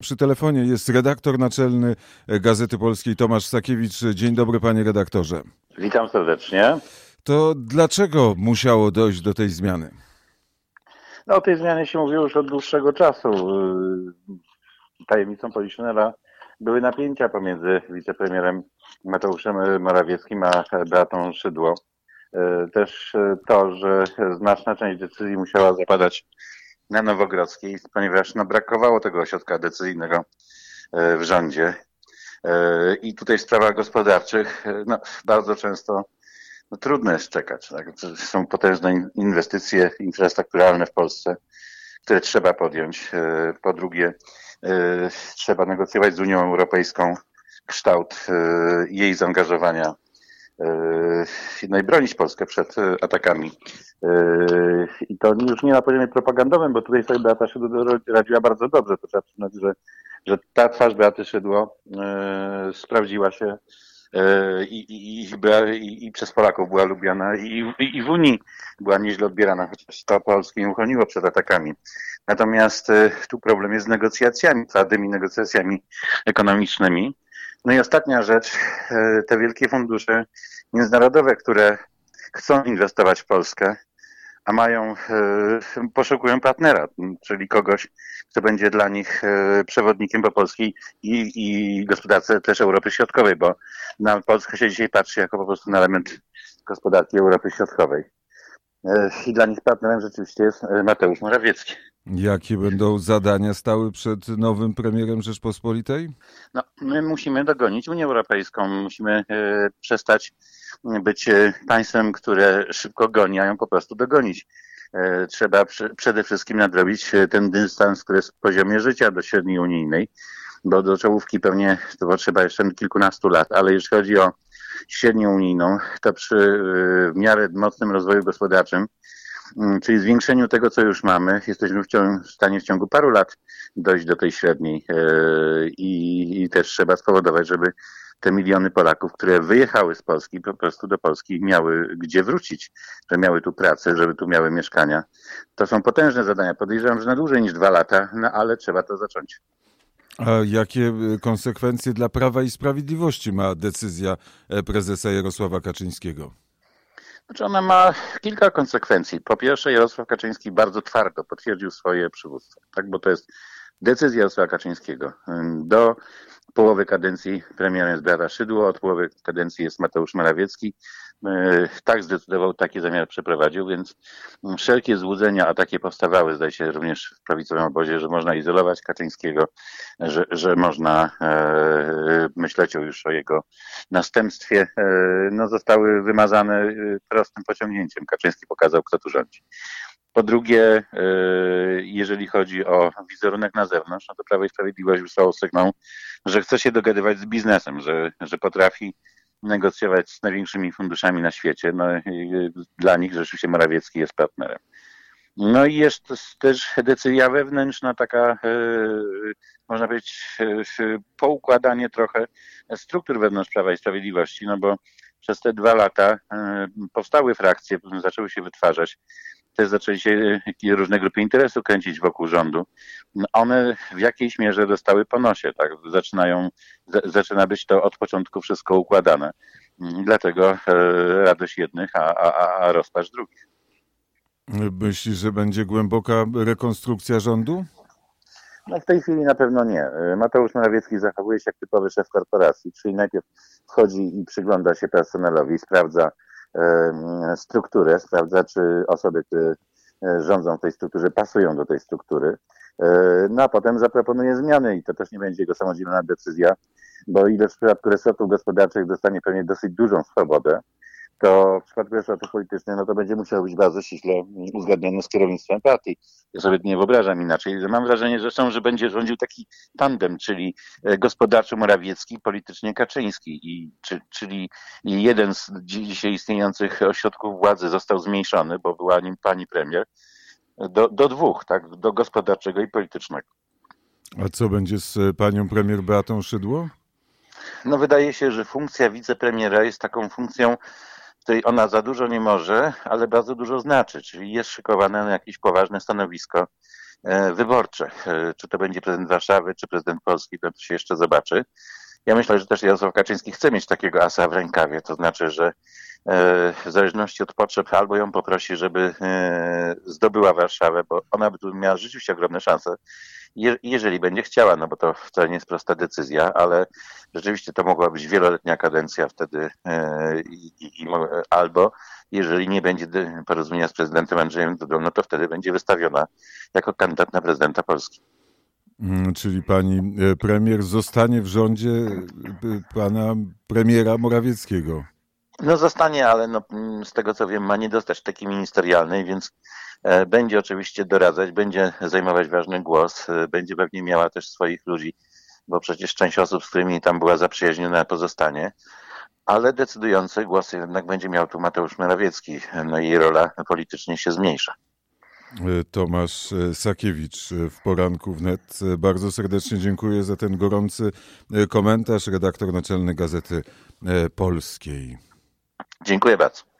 Przy telefonie jest redaktor naczelny Gazety Polskiej Tomasz Sakiewicz. Dzień dobry, panie redaktorze. Witam serdecznie. To dlaczego musiało dojść do tej zmiany? No, o tej zmianie się mówiło już od dłuższego czasu. Tajemnicą Poliszynela były napięcia pomiędzy wicepremierem Mateuszem Morawieckim a Beatą Szydło. Też to, że znaczna część decyzji musiała zapadać na Nowogrodzkiej, ponieważ brakowało tego ośrodka decyzyjnego w rządzie. I tutaj w sprawach gospodarczych bardzo często trudno jest czekać. Tak? Są potężne inwestycje infrastrukturalne w Polsce, które trzeba podjąć. Po drugie, trzeba negocjować z Unią Europejską kształt jej zaangażowania no i bronić Polskę przed atakami. I to już nie na poziomie propagandowym, bo tutaj sobie Beata Szydło radziła bardzo dobrze. To trzeba przyznać, że ta twarz Beaty Szydło sprawdziła się i przez Polaków była lubiana i w Unii była nieźle odbierana, chociaż to Polskę nie uchroniło przed atakami. Natomiast tu problem jest z negocjacjami, twardymi negocjacjami ekonomicznymi. No i ostatnia rzecz, te wielkie fundusze międzynarodowe, które chcą inwestować w Polskę, a poszukują partnera, czyli kogoś, kto będzie dla nich przewodnikiem po polskiej i gospodarce też Europy Środkowej, bo na Polskę się dzisiaj patrzy jako po prostu na element gospodarki Europy Środkowej. I dla nich partnerem rzeczywiście jest Mateusz Morawiecki. Jakie będą zadania stały przed nowym premierem Rzeczpospolitej? No, my musimy dogonić Unię Europejską, musimy przestać być państwem, które szybko goni, a ją po prostu dogonić. Trzeba przede wszystkim nadrobić ten dystans, który jest w poziomie życia do średniej unijnej, bo do czołówki pewnie to potrzeba jeszcze kilkunastu lat, ale jeśli chodzi o średnią unijną, to przy w miarę mocnym rozwoju gospodarczym, czyli zwiększeniu tego, co już mamy, jesteśmy w stanie w ciągu paru lat dojść do tej średniej i też trzeba spowodować, żeby te miliony Polaków, które wyjechały z Polski, po prostu do Polski miały gdzie wrócić, że miały tu pracę, żeby tu miały mieszkania. To są potężne zadania. Podejrzewam, że na dłużej niż 2 lata, ale trzeba to zacząć. A jakie konsekwencje dla Prawa i Sprawiedliwości ma decyzja prezesa Jarosława Kaczyńskiego? Znaczy ona ma kilka konsekwencji. Po pierwsze, Jarosław Kaczyński bardzo twardo potwierdził swoje przywództwo, tak? Bo to jest decyzja Jarosława Kaczyńskiego. Do połowy kadencji premierem jest Beata Szydło, od połowy kadencji jest Mateusz Morawiecki. Tak zdecydował, taki zamiar przeprowadził, więc wszelkie złudzenia, a takie powstawały, zdaje się również w prawicowym obozie, że można izolować Kaczyńskiego, że można myśleć już o jego następstwie, zostały wymazane prostym pociągnięciem. Kaczyński pokazał, kto tu rządzi. Po drugie, jeżeli chodzi o wizerunek na zewnątrz, to Prawo i Sprawiedliwość wysłało sygnał, że chce się dogadywać z biznesem, że potrafi negocjować z największymi funduszami na świecie. Dla nich rzeczywiście Morawiecki jest partnerem. No i jest też decyzja wewnętrzna, taka, można powiedzieć, poukładanie trochę struktur wewnątrz Prawa i Sprawiedliwości, bo przez te 2 lata powstały frakcje, zaczęły się wytwarzać. Też zaczęli się różne grupy interesu kręcić wokół rządu. One w jakiejś mierze dostały po nosie, tak? Zaczyna być to od początku wszystko układane. Dlatego radość jednych, a rozpacz drugich. Myślisz, że będzie głęboka rekonstrukcja rządu? W tej chwili na pewno nie. Mateusz Morawiecki zachowuje się jak typowy szef korporacji, czyli najpierw wchodzi i przygląda się personelowi, sprawdza strukturę, sprawdza, czy osoby, które rządzą w tej strukturze, pasują do tej struktury, a potem zaproponuje zmiany i to też nie będzie jego samodzielna decyzja, bo ile w przypadku resortów gospodarczych dostanie pewnie dosyć dużą swobodę, to w przypadku resortów politycznych, to będzie musiało być bardzo ściśle uzgadnione z kierownictwem partii. Ja sobie nie wyobrażam inaczej. Mam wrażenie zresztą, że będzie rządził taki tandem, czyli gospodarczy Morawiecki, politycznie Kaczyński. Czyli jeden z dzisiaj istniejących ośrodków władzy został zmniejszony, bo była nim pani premier, do 2, tak? Do gospodarczego i politycznego. A co będzie z panią premier Beatą Szydło? Wydaje się, że funkcja wicepremiera jest taką funkcją, w której ona za dużo nie może, ale bardzo dużo znaczy, czyli jest szykowana na jakieś poważne stanowisko wyborcze. Czy to będzie prezydent Warszawy, czy prezydent Polski, to się jeszcze zobaczy. Ja myślę, że też Jarosław Kaczyński chce mieć takiego asa w rękawie, to znaczy, że w zależności od potrzeb albo ją poprosi, żeby zdobyła Warszawę, bo ona by tu miała rzeczywiście ogromne szanse, jeżeli będzie chciała, no bo to wcale nie jest prosta decyzja, ale rzeczywiście to mogła być wieloletnia kadencja wtedy albo jeżeli nie będzie porozumienia z prezydentem Andrzejem Dudą, no to wtedy będzie wystawiona jako kandydat na prezydenta Polski. Czyli pani premier zostanie w rządzie pana premiera Morawieckiego. No zostanie, ale no, z tego co wiem ma nie dostać takiej ministerialnej, więc będzie oczywiście doradzać, będzie zajmować ważny głos, będzie pewnie miała też swoich ludzi, bo przecież część osób, z którymi tam była zaprzyjaźniona, pozostanie, ale decydujący głos jednak będzie miał tu Mateusz Morawiecki, no i rola politycznie się zmniejsza. Tomasz Sakiewicz w Poranku Wnet. Bardzo serdecznie dziękuję za ten gorący komentarz. Redaktor naczelny Gazety Polskiej. Dziękuję bardzo.